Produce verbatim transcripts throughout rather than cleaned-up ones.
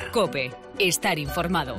COPE. Estar informado.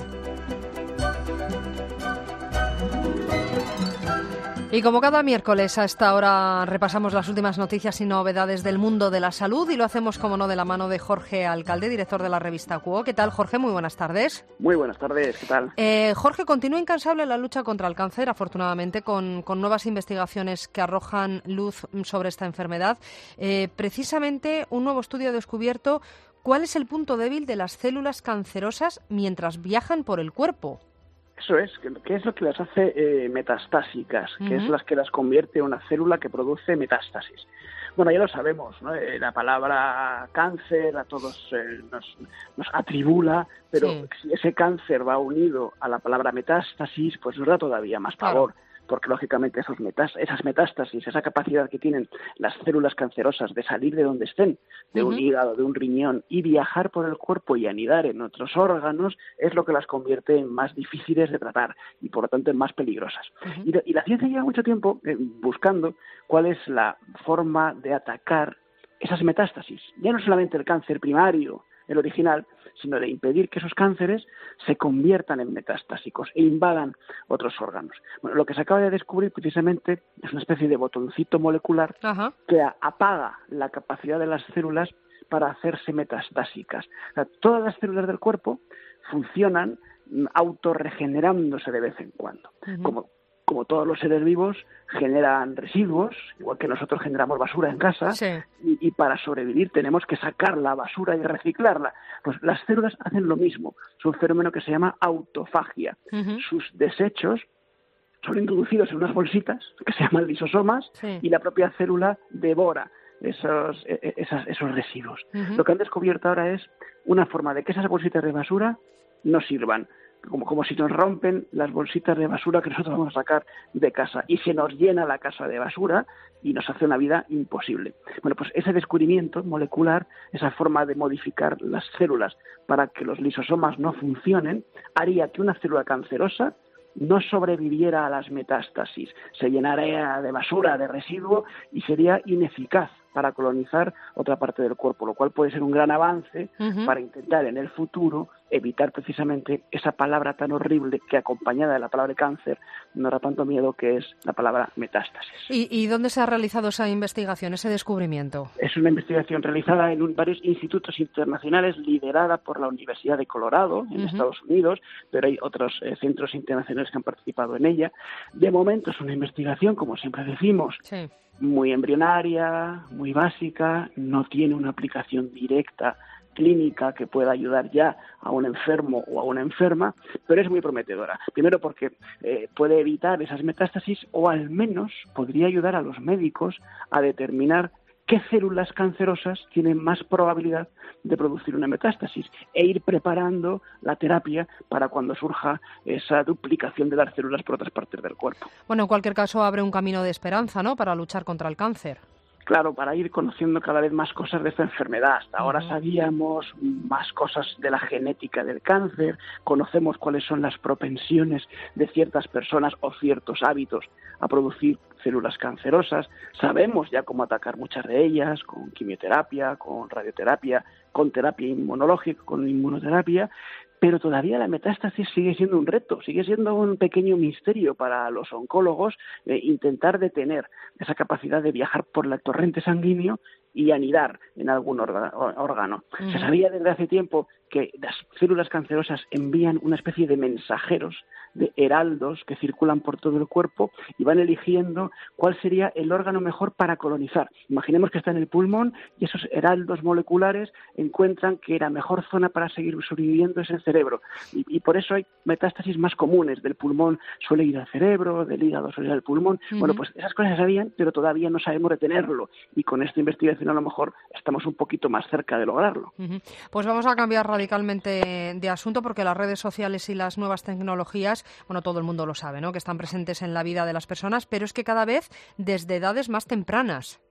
Y como cada miércoles a esta hora repasamos las últimas noticias y novedades del mundo de la salud y lo hacemos, como no, de la mano de Jorge Alcalde, director de la revista Quo. ¿Qué tal, Jorge? Muy buenas tardes. Muy buenas tardes, ¿qué tal? Eh, Jorge, continúa incansable la lucha contra el cáncer, afortunadamente, con, con nuevas investigaciones que arrojan luz sobre esta enfermedad. Eh, precisamente, un nuevo estudio ha descubierto cuál es el punto débil de las células cancerosas mientras viajan por el cuerpo. Eso es, ¿qué es lo que las hace eh, metastásicas? Uh-huh. ¿Qué es las que las convierte en una célula que produce metástasis? Bueno, ya lo sabemos, ¿no? Eh, la palabra cáncer a todos eh, nos, nos atribula, pero sí. Si ese cáncer va unido a la palabra metástasis, pues nos da todavía más pavor. Claro. Porque lógicamente esos metas, esas metástasis, esa capacidad que tienen las células cancerosas de salir de donde estén, de uh-huh. un hígado, de un riñón, y viajar por el cuerpo y anidar en otros órganos, es lo que las convierte en más difíciles de tratar y por lo tanto en más peligrosas. Uh-huh. Y, y la ciencia lleva mucho tiempo eh, buscando cuál es la forma de atacar esas metástasis. Ya no solamente el cáncer primario, el original, sino de impedir que esos cánceres se conviertan en metastásicos e invadan otros órganos. Bueno, lo que se acaba de descubrir precisamente es una especie de botoncito molecular Ajá. que apaga la capacidad de las células para hacerse metastásicas. O sea, todas las células del cuerpo funcionan autorregenerándose de vez en cuando, uh-huh. como como todos los seres vivos, generan residuos, igual que nosotros generamos basura en casa, sí. y, y para sobrevivir tenemos que sacar la basura y reciclarla. Pues las células hacen lo mismo. Es un fenómeno que se llama autofagia. Uh-huh. Sus desechos son introducidos en unas bolsitas que se llaman lisosomas, sí. y la propia célula devora esos, esas, esos residuos. Uh-huh. Lo que han descubierto ahora es una forma de que esas bolsitas de basura no sirvan. Como, como si nos rompen las bolsitas de basura que nosotros vamos a sacar de casa y se nos llena la casa de basura y nos hace una vida imposible. Bueno, pues ese descubrimiento molecular, esa forma de modificar las células para que los lisosomas no funcionen, haría que una célula cancerosa no sobreviviera a las metástasis, se llenaría de basura, de residuo y sería ineficaz para colonizar otra parte del cuerpo, lo cual puede ser un gran avance uh-huh. para intentar en el futuro evitar precisamente esa palabra tan horrible que acompañada de la palabra cáncer no da tanto miedo, que es la palabra metástasis. ¿Y, y dónde se ha realizado esa investigación, ese descubrimiento? Es una investigación realizada en un, varios institutos internacionales, liderada por la Universidad de Colorado, en uh-huh. Estados Unidos, pero hay otros eh, centros internacionales que han participado en ella. De momento es una investigación, como siempre decimos, sí. muy embrionaria, muy básica, no tiene una aplicación directa clínica que pueda ayudar ya a un enfermo o a una enferma, pero es muy prometedora. Primero porque eh, puede evitar esas metástasis o al menos podría ayudar a los médicos a determinar qué células cancerosas tienen más probabilidad de producir una metástasis e ir preparando la terapia para cuando surja esa duplicación de las células por otras partes del cuerpo. Bueno, en cualquier caso abre un camino de esperanza, ¿no?, para luchar contra el cáncer. Claro, para ir conociendo cada vez más cosas de esta enfermedad. Hasta ahora uh-huh. sabíamos más cosas de la genética del cáncer, conocemos cuáles son las propensiones de ciertas personas o ciertos hábitos a producir células cancerosas, sabemos ya cómo atacar muchas de ellas, con quimioterapia, con radioterapia, con terapia inmunológica, con inmunoterapia, pero todavía la metástasis sigue siendo un reto, sigue siendo un pequeño misterio para los oncólogos eh, intentar detener esa capacidad de viajar por el torrente sanguíneo y anidar en algún orga, órgano. Uh-huh. Se sabía desde hace tiempo que las células cancerosas envían una especie de mensajeros, de heraldos que circulan por todo el cuerpo y van eligiendo cuál sería el órgano mejor para colonizar. Imaginemos que está en el pulmón y esos heraldos moleculares encuentran que la mejor zona para seguir sobreviviendo es el cerebro. Y, y por eso hay metástasis más comunes. Del pulmón suele ir al cerebro, del hígado suele ir al pulmón. Uh-huh. Bueno, pues esas cosas se sabían, pero todavía no sabemos detenerlo. Y con esta investigación a lo mejor estamos un poquito más cerca de lograrlo. Uh-huh. Pues vamos a cambiar radicalmente de asunto, porque las redes sociales y las nuevas tecnologías, bueno, todo el mundo lo sabe, ¿no?, que están presentes en la vida de las personas, pero es que cada vez desde edades más tempranas.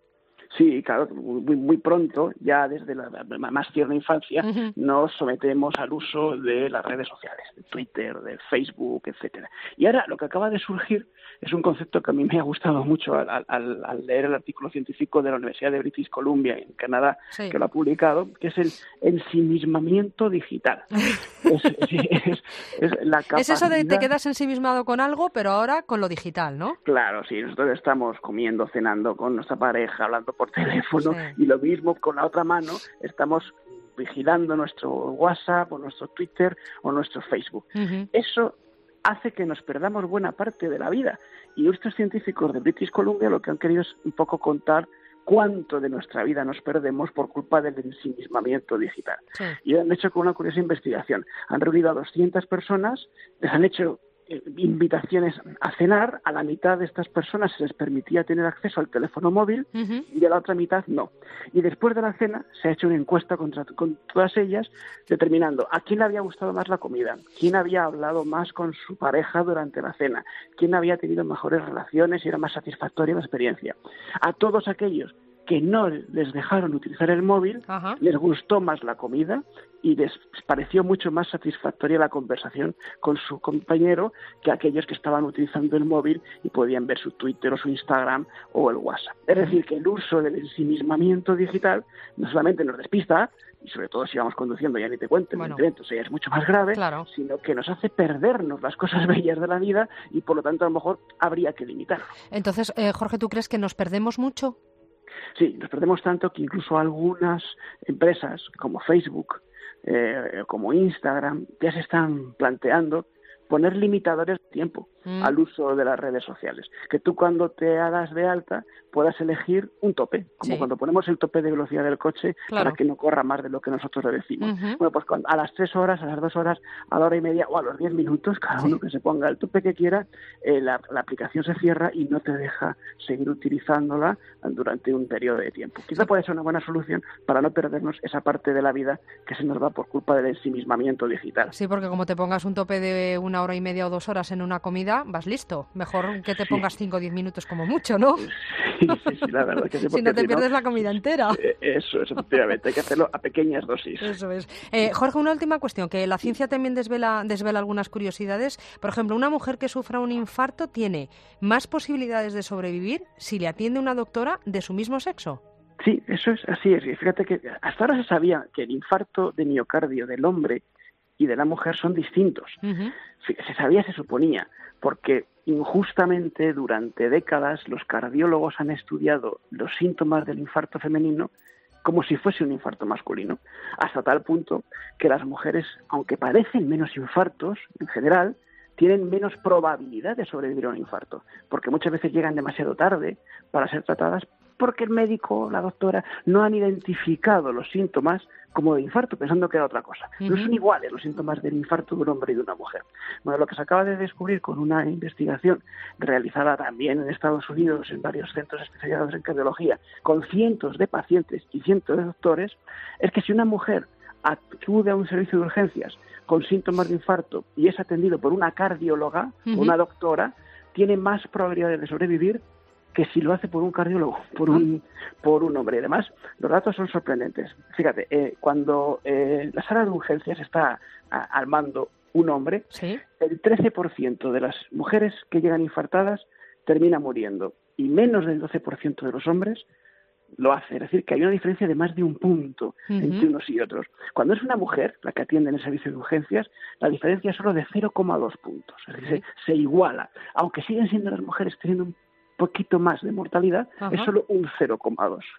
Sí, claro, muy, muy pronto, ya desde la, la más tierna infancia, uh-huh. nos sometemos al uso de las redes sociales, de Twitter, de Facebook, etcétera. Y ahora lo que acaba de surgir es un concepto que a mí me ha gustado mucho al, al, al leer el artículo científico de la Universidad de British Columbia en Canadá, sí. que lo ha publicado, que es el ensimismamiento digital. es, es, es, la capacidad... es eso de te quedas ensimismado con algo, pero ahora con lo digital, ¿no? Claro, sí, nosotros estamos comiendo, cenando con nuestra pareja, hablando por teléfono, sí. y lo mismo con la otra mano, estamos vigilando nuestro WhatsApp o nuestro Twitter o nuestro Facebook. Uh-huh. Eso hace que nos perdamos buena parte de la vida. Y estos científicos de British Columbia lo que han querido es un poco contar cuánto de nuestra vida nos perdemos por culpa del ensimismamiento digital. Sí. Y han hecho con una curiosa investigación. Han reunido a doscientas personas, les han hecho invitaciones a cenar, a la mitad de estas personas se les permitía tener acceso al teléfono móvil uh-huh. y a la otra mitad no. Y después de la cena se ha hecho una encuesta contra, con todas ellas determinando a quién le había gustado más la comida, quién había hablado más con su pareja durante la cena, quién había tenido mejores relaciones y era más satisfactoria la experiencia. A todos aquellos que no les dejaron utilizar el móvil, uh-huh. les gustó más la comida y les pareció mucho más satisfactoria la conversación con su compañero que aquellos que estaban utilizando el móvil y podían ver su Twitter o su Instagram o el WhatsApp. Es decir, que el uso del ensimismamiento digital no solamente nos despista, y sobre todo si vamos conduciendo, ya ni te cuento, bueno, entonces ya es mucho más grave, claro. sino que nos hace perdernos las cosas bellas de la vida y por lo tanto a lo mejor habría que limitarlo. Entonces, eh, Jorge, ¿tú crees que nos perdemos mucho? Sí, nos perdemos tanto que incluso algunas empresas como Facebook, eh, como Instagram, ya se están planteando poner limitadores de tiempo mm. al uso de las redes sociales. Que tú cuando te das de alta puedas elegir un tope, como sí. cuando ponemos el tope de velocidad del coche claro. para que no corra más de lo que nosotros le decimos. Uh-huh. Bueno, pues cuando, a las tres horas, a las dos horas, a la hora y media o a los diez minutos, cada uno sí. que se ponga el tope que quiera, eh, la, la aplicación se cierra y no te deja seguir utilizándola durante un periodo de tiempo. Quizá puede ser una buena solución para no perdernos esa parte de la vida que se nos va por culpa del ensimismamiento digital. Sí, porque como te pongas un tope de una hora y media o dos horas en una comida, vas listo. Mejor que te sí. pongas cinco o diez minutos como mucho, ¿no? Sí, sí, sí, la verdad que sí. Si no te si pierdes no, la comida entera. Eso es, efectivamente, hay que hacerlo a pequeñas dosis. Eso es. Eh, Jorge, una última cuestión, que la ciencia también desvela, desvela algunas curiosidades. Por ejemplo, una mujer que sufra un infarto tiene más posibilidades de sobrevivir si le atiende una doctora de su mismo sexo. Sí, eso es así. Es. Fíjate que hasta ahora se sabía que el infarto de miocardio del hombre y de la mujer son distintos. Uh-huh. Se sabía, se suponía, porque injustamente durante décadas los cardiólogos han estudiado los síntomas del infarto femenino como si fuese un infarto masculino, hasta tal punto que las mujeres, aunque parecen menos infartos en general, tienen menos probabilidad de sobrevivir a un infarto, porque muchas veces llegan demasiado tarde para ser tratadas porque el médico, la doctora, no han identificado los síntomas como de infarto, pensando que era otra cosa. Uh-huh. No son iguales los síntomas del infarto de un hombre y de una mujer. Bueno, lo que se acaba de descubrir con una investigación realizada también en Estados Unidos, en varios centros especializados en cardiología, con cientos de pacientes y cientos de doctores, es que si una mujer acude a un servicio de urgencias con síntomas de infarto y es atendido por una cardióloga, uh-huh. una doctora, tiene más probabilidades de sobrevivir que si lo hace por un cardiólogo, por un por un hombre. Y además, los datos son sorprendentes. Fíjate, eh, cuando eh, la sala de urgencias está a, al mando un hombre, ¿sí? El trece por ciento de las mujeres que llegan infartadas termina muriendo y menos del doce por ciento de los hombres lo hace. Es decir, que hay una diferencia de más de un punto uh-huh. entre unos y otros. Cuando es una mujer la que atiende en el servicio de urgencias, la diferencia es solo de cero coma dos puntos. Es decir, uh-huh. se, se iguala. Aunque siguen siendo las mujeres teniendo un poquito más de mortalidad, ajá. es solo un cero coma dos.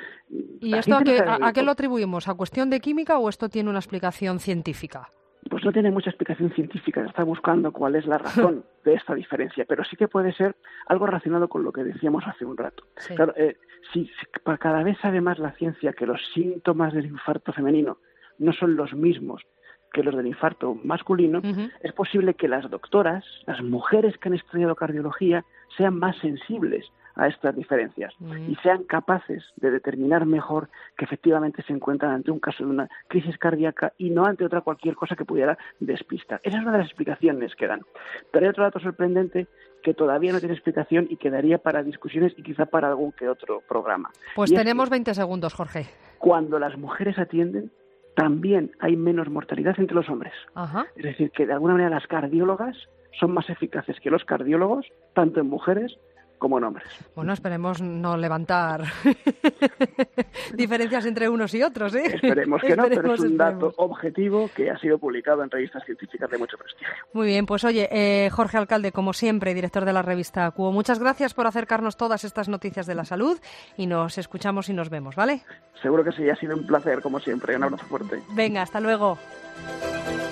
¿Y esto a qué, a, a qué lo atribuimos? ¿A cuestión de química o esto tiene una explicación científica? Pues no tiene mucha explicación científica, está buscando cuál es la razón de esta diferencia, pero sí que puede ser algo relacionado con lo que decíamos hace un rato. Sí. Claro, eh, si, si cada vez sabe más la ciencia que los síntomas del infarto femenino no son los mismos que los del infarto masculino, uh-huh. es posible que las doctoras, las mujeres que han estudiado cardiología, sean más sensibles a estas diferencias uh-huh. y sean capaces de determinar mejor que efectivamente se encuentran ante un caso de una crisis cardíaca y no ante otra cualquier cosa que pudiera despistar. Esa es una de las explicaciones que dan. Pero hay otro dato sorprendente que todavía no tiene explicación y quedaría para discusiones y quizá para algún que otro programa. Pues y tenemos veinte segundos, Jorge. Cuando las mujeres atienden, también hay menos mortalidad entre los hombres. Ajá. Es decir, que de alguna manera las cardiólogas son más eficaces que los cardiólogos, tanto en mujeres como en hombres. Bueno, esperemos no levantar diferencias entre unos y otros, ¿eh? Esperemos que esperemos, no, pero es un esperemos. dato objetivo que ha sido publicado en revistas científicas de mucho prestigio. Muy bien, pues oye, eh, Jorge Alcalde, como siempre, director de la revista Cuo, muchas gracias por acercarnos todas estas noticias de la salud y nos escuchamos y nos vemos, ¿vale? Seguro que sí, ha sido un placer, como siempre. Un abrazo fuerte. Venga, hasta luego.